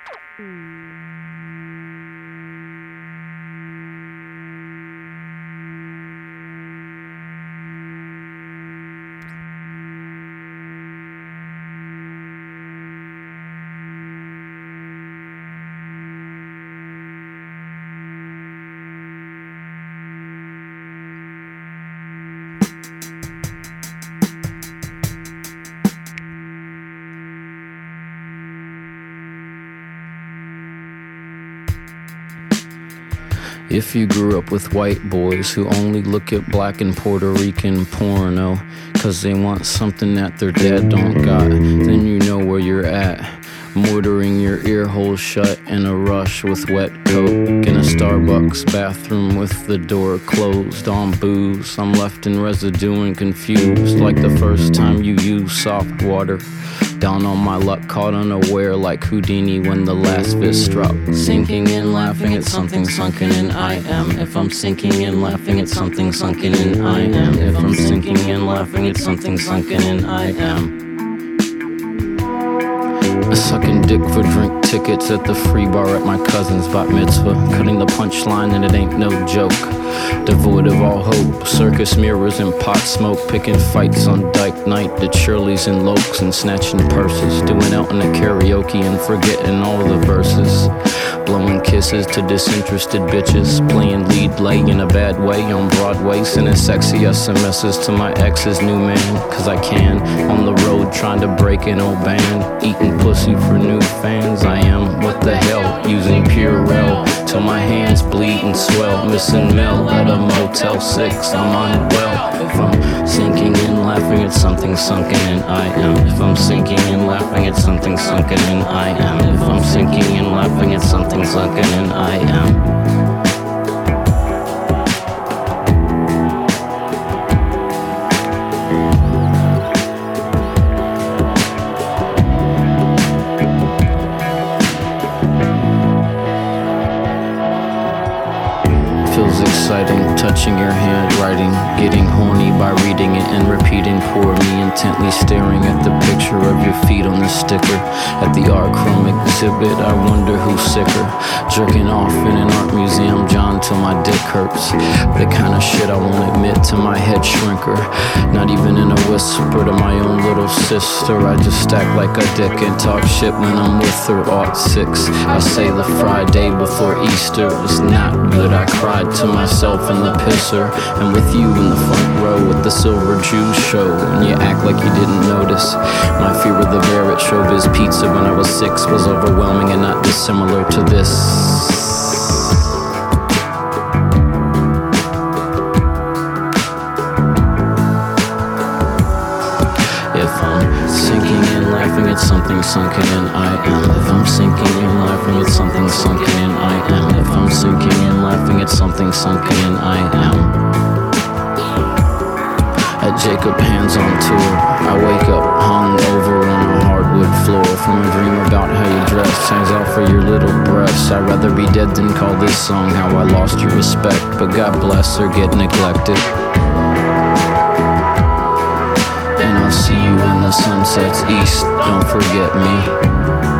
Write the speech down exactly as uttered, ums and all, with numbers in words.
If you grew up with white boys who only look at black and Puerto Rican porno cause they want something that their dad don't got, then you know where you're at. Mortaring your ear holes shut in a rush with wet coke in a Starbucks bathroom with the door closed on booze. I'm left in residue and confused like the first time you used soft water. Down on my luck, caught unaware like Houdini when the last fist struck. Sinking in, laughing at something sunken in I am. If I'm sinking in, laughing at something sunken in I am. If I'm sinking in, laughing at something sunken in I am. Sucking dick for drink tickets at the free bar at my cousin's bat mitzvah. Cutting the punchline and it ain't no joke. Devoid of all hope, circus mirrors and pot smoke. Picking fights on Dyke Night at Shirley's and Lokes and snatching purses. Doing out in the karaoke and forgetting all the verses. Blowing kisses to disinterested bitches. Playing lead late in a bad way on Broadway. Sending sexy S M Ses to my ex's new man. Cause I can, on the road trying to break an old band. Eating pussy for new fans. I am, what the hell, using Purell till my hands bleed and swell. Missing Mel at a Motel six, I'm unwell. If I'm sinking in, laughing at something sunken in I am. If I'm sinking in, laughing at something sunken in I am. If I'm sinking in, laughing at something sunken in I am. Touching your handwriting, getting horny by reading it and repeating poor me, intently staring at the picture of your feet on the sticker. At the art chrome exhibit, I wonder who's sicker. Jerking off in an art museum, John, till my dick hurts. The kind of shit I won't admit to my head shrinker. Not even in a whisper to my own little sister. I just stack like a dick and talk shit when I'm with her. Aught six, I say the Friday before Easter was not good. I cried to myself in the pisser, and with you in the front row at the Silver Jews show, and you act like you didn't notice. My fear of the bear at Showbiz Pizza when I was six was overwhelming and not dissimilar to this. If I'm sinking in, laughing at something sunken in I am. If I'm sinking in, laughing at something sunken in I am. If I'm sinking in, laughing at something sunken in I am. At Jacob Hands on Tour, I wake up hung over on a hardwood floor from a dream about how you dress. Hangs out for your little breasts. I'd rather be dead than call this song how I lost your respect. But God bless or get neglected. And I'll see you when the sun sets east. Don't forget me.